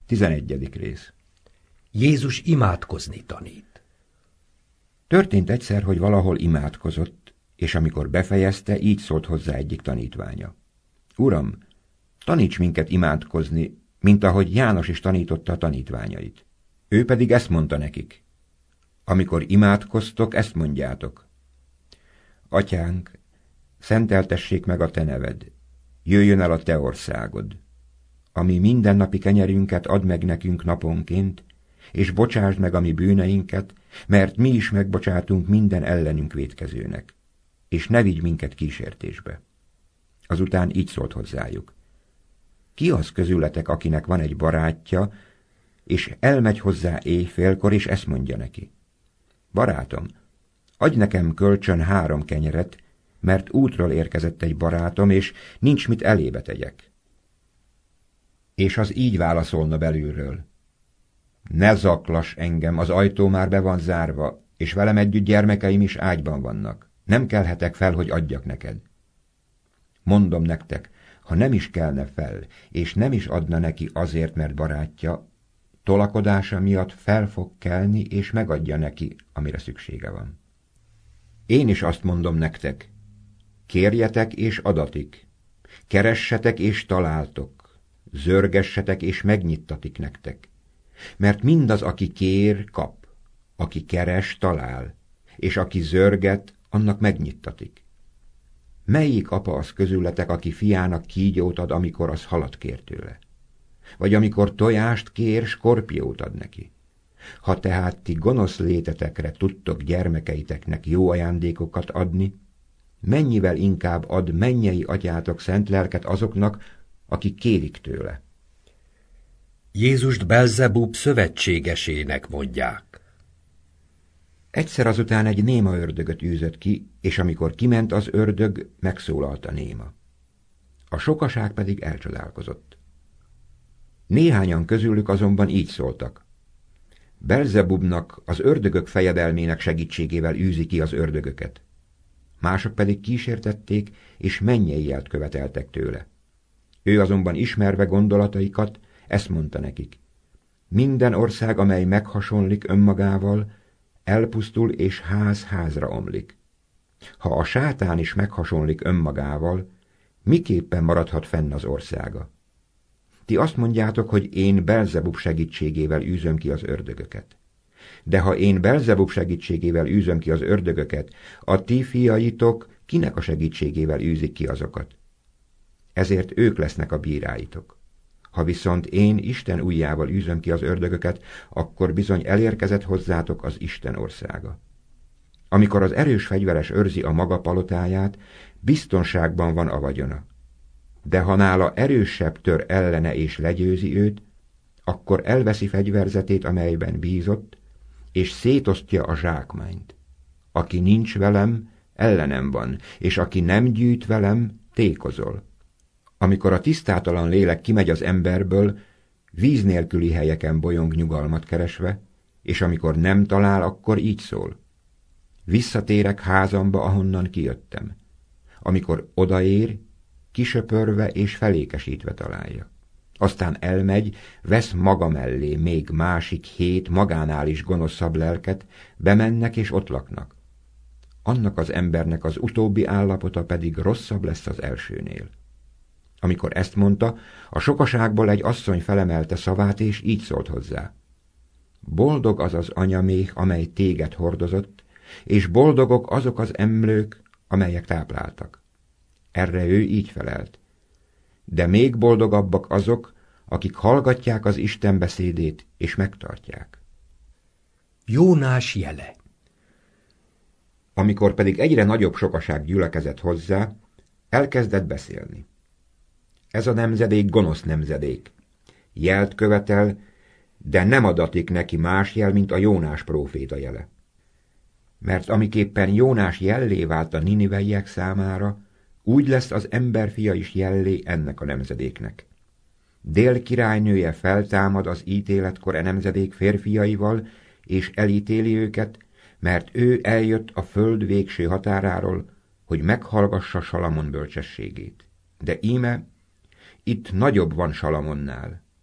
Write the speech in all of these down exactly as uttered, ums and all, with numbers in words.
Tizenegyedik rész. Jézus imádkozni tanít. Történt egyszer, hogy valahol imádkozott, és amikor befejezte, így szólt hozzá egyik tanítványa. Uram, taníts minket imádkozni, mint ahogy János is tanította a tanítványait. Ő pedig ezt mondta nekik. Amikor imádkoztok, ezt mondjátok. Atyánk, szenteltessék meg a te neved, jöjjön el a te országod. Ami mindennapi kenyerünket add meg nekünk naponként, és bocsásd meg a mi bűneinket, mert mi is megbocsátunk minden ellenünk vétkezőnek. És ne vigy minket kísértésbe. Azután így szólt hozzájuk. Ki az közületek, akinek van egy barátja, és elmegy hozzá éjfélkor, és ezt mondja neki. Barátom, adj nekem kölcsön három kenyeret, mert útról érkezett egy barátom, és nincs mit elébe tegyek. És az így válaszolna belülről. Ne zaklass engem, az ajtó már be van zárva, és velem együtt gyermekeim is ágyban vannak. Nem kelhetek fel, hogy adjak neked. Mondom nektek, ha nem is kelne fel, és nem is adna neki azért, mert barátja, tolakodása miatt fel fog kelni, és megadja neki, amire szüksége van. Én is azt mondom nektek, kérjetek, és adatik, keressetek, és találtok, zörgessetek, és megnyittatik nektek. Mert mindaz, aki kér, kap, aki keres, talál, és aki zörget, annak megnyittatik. Melyik apa az közületek, aki fiának kígyót ad, amikor az halat kér tőle? Vagy amikor tojást kér, skorpiót ad neki? Ha tehát ti gonosz létetekre tudtok gyermekeiteknek jó ajándékokat adni, mennyivel inkább ad mennyei atyátok szent lelket azoknak, akik kérik tőle. Jézust Belzebub szövetségesének mondják. Egyszer azután egy néma ördögöt űzött ki, és amikor kiment az ördög, megszólalt a néma. A sokaság pedig elcsodálkozott. Néhányan közülük azonban így szóltak. Belzebubnak, az ördögök fejedelmének segítségével űzi ki az ördögöket. Mások pedig kísértették, és mennyei jelt követeltek tőle. Ő azonban ismerve gondolataikat, ezt mondta nekik. Minden ország, amely meghasonlik önmagával, elpusztul és ház házra omlik. Ha a sátán is meghasonlik önmagával, miképpen maradhat fenn az országa? Ti azt mondjátok, hogy én Belzebub segítségével űzöm ki az ördögöket. De ha én Belzebub segítségével űzöm ki az ördögöket, a ti fiaitok kinek a segítségével űzik ki azokat? Ezért ők lesznek a bíráitok. Ha viszont én Isten ujjával űzöm ki az ördögöket, akkor bizony elérkezett hozzátok az Isten országa. Amikor az erős fegyveres őrzi a maga palotáját, biztonságban van a vagyona. De ha nála erősebb tör ellene és legyőzi őt, akkor elveszi fegyverzetét, amelyben bízott, és szétosztja a zsákmányt. Aki nincs velem, ellenem van, és aki nem gyűjt velem, tékozol. Amikor a tisztátalan lélek kimegy az emberből, víz nélküli helyeken bolyong nyugalmat keresve, és amikor nem talál, akkor így szól. Visszatérek házamba, ahonnan kijöttem. Amikor odaér, kisöpörve és felékesítve találja. Aztán elmegy, vesz maga mellé még másik hét magánál is gonoszabb lelket, bemennek és ott laknak. Annak az embernek az utóbbi állapota pedig rosszabb lesz az elsőnél. Amikor ezt mondta, a sokaságból egy asszony felemelte szavát, és így szólt hozzá. Boldog az az anyaméh, amely téged hordozott, és boldogok azok az emlők, amelyek tápláltak. Erre ő így felelt. De még boldogabbak azok, akik hallgatják az Isten beszédét, és megtartják. Jónás jele. Amikor pedig egyre nagyobb sokaság gyülekezett hozzá, elkezdett beszélni. Ez a nemzedék gonosz nemzedék. Jelt követel, de nem adatik neki más jel, mint a Jónás próféta jele. Mert amiképpen Jónás jellé vált a niniveiek számára, úgy lesz az emberfia is jellé ennek a nemzedéknek. Dél királynője feltámad az ítéletkor e nemzedék férfiaival, és elítéli őket, mert ő eljött a föld végső határáról, hogy meghallgassa Salamon bölcsességét. De íme, itt nagyobb van Salamonnál.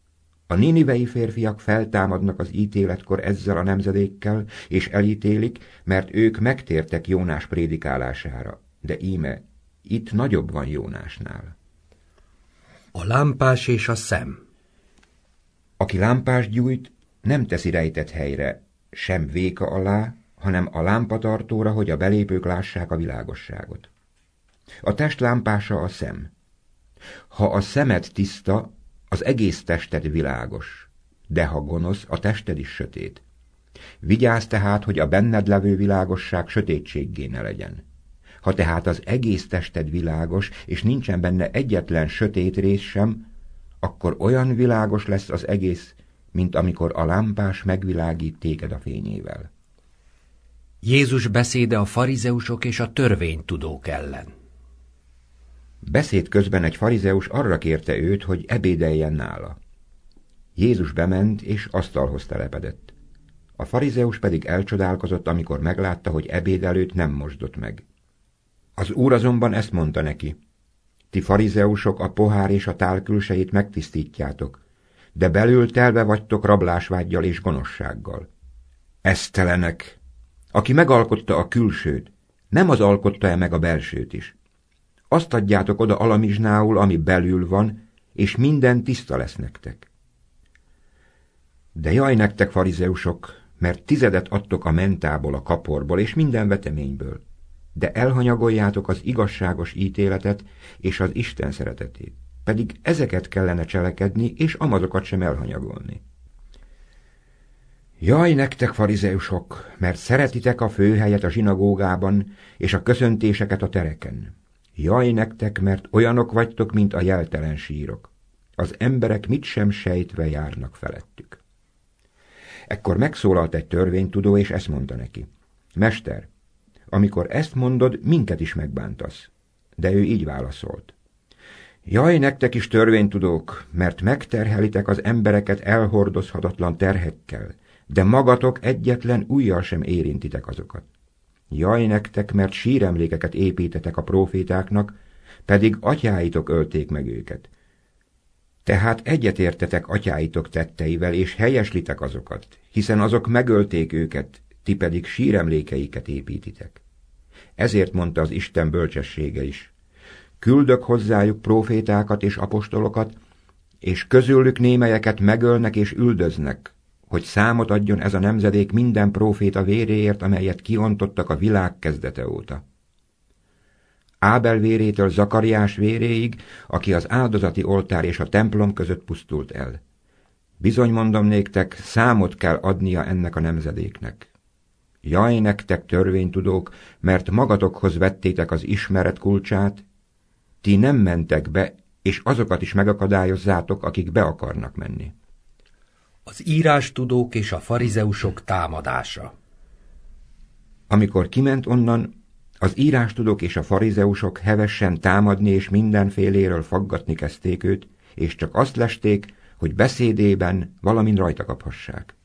A ninivei férfiak feltámadnak az ítéletkor ezzel a nemzedékkel, és elítélik, mert ők megtértek Jónás prédikálására. De íme, itt nagyobb van Jónásnál. A lámpás és a szem. Aki lámpást gyújt, nem teszi rejtett helyre, sem véka alá, hanem a lámpatartóra, hogy a belépők lássák a világosságot. A test lámpása a szem. Ha a szemed tiszta, az egész tested világos, de ha gonosz, a tested is sötét. Vigyázz tehát, hogy a benned levő világosság sötétséggé ne legyen. Ha tehát az egész tested világos, és nincsen benne egyetlen sötét rész sem, akkor olyan világos lesz az egész, mint amikor a lámpás megvilágít téged a fényével. Jézus beszéde a farizeusok és a törvénytudók ellen. Beszéd közben egy farizeus arra kérte őt, hogy ebédeljen nála. Jézus bement, és asztalhoz telepedett. A farizeus pedig elcsodálkozott, amikor meglátta, hogy ebéd előtt nem mosdott meg. Az úr azonban ezt mondta neki: ti farizeusok a pohár és a tál külsejét megtisztítjátok, de belül telve vagytok rablásvággyal és gonoszsággal. Esztelenek! Aki megalkotta a külsőt, nem az alkotta-e meg a belsőt is? Azt adjátok oda alamizsnául, ami belül van, és minden tiszta lesz nektek. De jaj nektek, farizeusok, mert tizedet adtok a mentából, a kaporból és minden veteményből, de elhanyagoljátok az igazságos ítéletet és az Isten szeretetét, pedig ezeket kellene cselekedni, és amazokat sem elhanyagolni. Jaj nektek, farizeusok, mert szeretitek a főhelyet a zsinagógában, és a köszöntéseket a tereken. Jaj nektek, mert olyanok vagytok, mint a jeltelen sírok. Az emberek mit sem sejtve járnak felettük. Ekkor megszólalt egy törvénytudó, és ezt mondta neki: Mester, amikor ezt mondod, minket is megbántasz. De ő így válaszolt: Jaj nektek is, törvénytudók, mert megterhelitek az embereket elhordozhatatlan terhekkel, de magatok egyetlen ujjal sem érintitek azokat. Jaj nektek, mert síremlékeket építetek a prófétáknak, pedig atyáitok ölték meg őket. Tehát egyetértetek atyáitok tetteivel, és helyeslitek azokat, hiszen azok megölték őket, ti pedig síremlékeiket építitek. Ezért mondta az Isten bölcsessége is: küldök hozzájuk prófétákat és apostolokat, és közülük némelyeket megölnek és üldöznek, hogy számot adjon ez a nemzedék minden próféta véréért, amelyet kiontottak a világ kezdete óta. Ábel vérétől Zakariás véréig, aki az áldozati oltár és a templom között pusztult el. Bizony mondom néktek, számot kell adnia ennek a nemzedéknek. Jaj nektek, törvénytudók, mert magatokhoz vettétek az ismeret kulcsát, ti nem mentek be, és azokat is megakadályozzátok, akik be akarnak menni. Az írástudók és a farizeusok támadása. Amikor kiment onnan, az írástudók és a farizeusok hevesen támadni és mindenféléről faggatni kezdték őt, és csak azt lesték, hogy beszédében valamin rajta kaphassák.